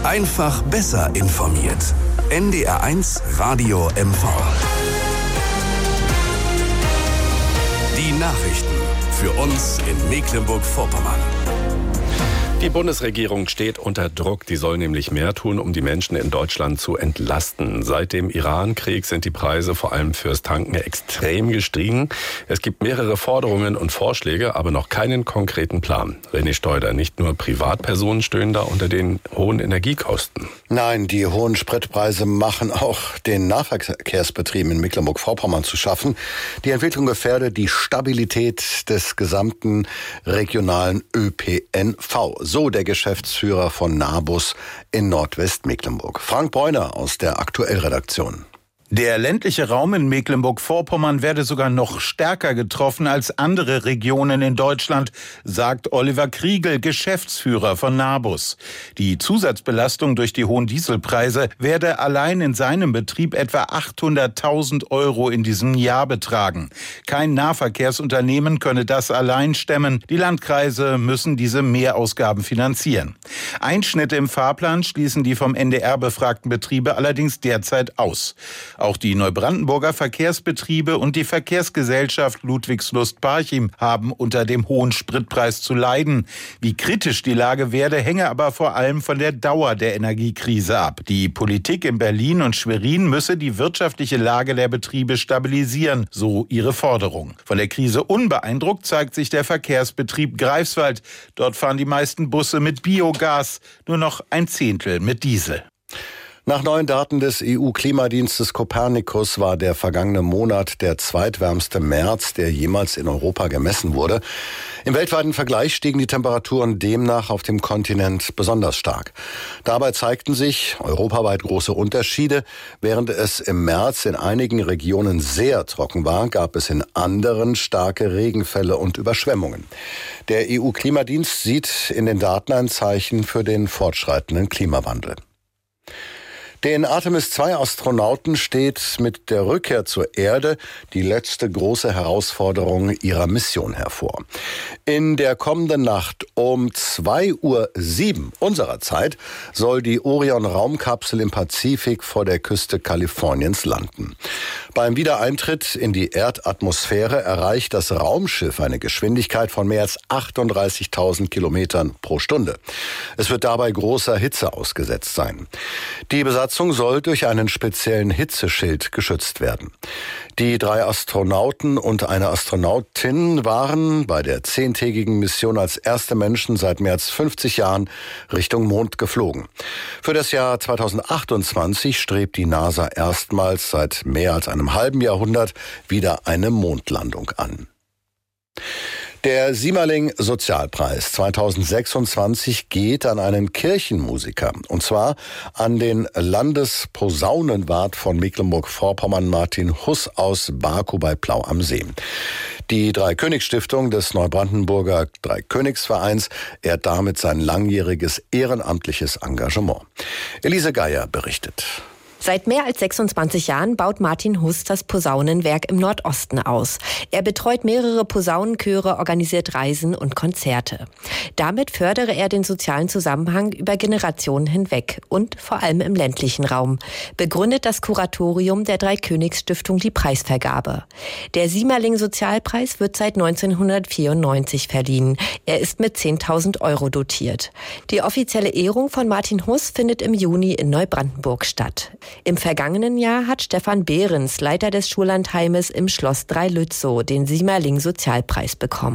Einfach besser informiert. NDR1 Radio MV. Die Nachrichten für uns in Mecklenburg-Vorpommern. Die Bundesregierung steht unter Druck. Die soll nämlich mehr tun, um die Menschen in Deutschland zu entlasten. Seit dem Iran-Krieg sind die Preise vor allem fürs Tanken extrem gestiegen. Es gibt mehrere Forderungen und Vorschläge, aber noch keinen konkreten Plan. René Steuder, nicht nur Privatpersonen stöhnen da unter den hohen Energiekosten. Nein, die hohen Spritpreise machen auch den Nahverkehrsbetrieben in Mecklenburg-Vorpommern zu schaffen. Die Entwicklung gefährdet die Stabilität des gesamten regionalen ÖPNV. So der Geschäftsführer von Nabus in Nordwestmecklenburg. Frank Bräuner aus der Aktuellredaktion. Der ländliche Raum in Mecklenburg-Vorpommern werde sogar noch stärker getroffen als andere Regionen in Deutschland, sagt Oliver Kriegel, Geschäftsführer von Nabus. Die Zusatzbelastung durch die hohen Dieselpreise werde allein in seinem Betrieb etwa 800.000 € in diesem Jahr betragen. Kein Nahverkehrsunternehmen könne das allein stemmen. Die Landkreise müssen diese Mehrausgaben finanzieren. Einschnitte im Fahrplan schließen die vom NDR befragten Betriebe allerdings derzeit aus. Auch die Neubrandenburger Verkehrsbetriebe und die Verkehrsgesellschaft Ludwigslust-Parchim haben unter dem hohen Spritpreis zu leiden. Wie kritisch die Lage werde, hänge aber vor allem von der Dauer der Energiekrise ab. Die Politik in Berlin und Schwerin müsse die wirtschaftliche Lage der Betriebe stabilisieren, so ihre Forderung. Von der Krise unbeeindruckt zeigt sich der Verkehrsbetrieb Greifswald. Dort fahren die meisten Busse mit Biogas, nur noch ein Zehntel mit Diesel. Nach neuen Daten des EU-Klimadienstes Copernicus war der vergangene Monat der zweitwärmste März, der jemals in Europa gemessen wurde. Im weltweiten Vergleich stiegen die Temperaturen demnach auf dem Kontinent besonders stark. Dabei zeigten sich europaweit große Unterschiede. Während es im März in einigen Regionen sehr trocken war, gab es in anderen starke Regenfälle und Überschwemmungen. Der EU-Klimadienst sieht in den Daten ein Zeichen für den fortschreitenden Klimawandel. Den Artemis-II-Astronauten steht mit der Rückkehr zur Erde die letzte große Herausforderung ihrer Mission hervor. In der kommenden Nacht um 2:07 Uhr unserer Zeit soll die Orion-Raumkapsel im Pazifik vor der Küste Kaliforniens landen. Beim Wiedereintritt in die Erdatmosphäre erreicht das Raumschiff eine Geschwindigkeit von mehr als 38.000 Kilometern pro Stunde. Es wird dabei großer Hitze ausgesetzt sein. Die Besatzung soll durch einen speziellen Hitzeschild geschützt werden. Die 3 Astronauten und eine Astronautin waren bei der 10-tägigen Mission als erste Menschen seit mehr als 50 Jahren Richtung Mond geflogen. Für das Jahr 2028 strebt die NASA erstmals seit mehr als einem halben Jahrhundert wieder eine Mondlandung an. Der Simerling-Sozialpreis 2026 geht an einen Kirchenmusiker, und zwar an den Landesposaunenwart von Mecklenburg-Vorpommern Martin Huss aus Barkow bei Plau am See. Die Dreikönigsstiftung des Neubrandenburger Dreikönigsvereins ehrt damit sein langjähriges ehrenamtliches Engagement. Elise Geier berichtet. Seit mehr als 26 Jahren baut Martin Huss das Posaunenwerk im Nordosten aus. Er betreut mehrere Posaunenchöre, organisiert Reisen und Konzerte. Damit fördere er den sozialen Zusammenhang über Generationen hinweg und vor allem im ländlichen Raum. Begründet das Kuratorium der Dreikönigsstiftung die Preisvergabe. Der Simerling-Sozialpreis wird seit 1994 verliehen. Er ist mit 10.000 € dotiert. Die offizielle Ehrung von Martin Huss findet im Juni in Neubrandenburg statt. Im vergangenen Jahr hat Stefan Behrens, Leiter des Schullandheimes im Schloss Dreilützow, den Simerling-Sozialpreis bekommen.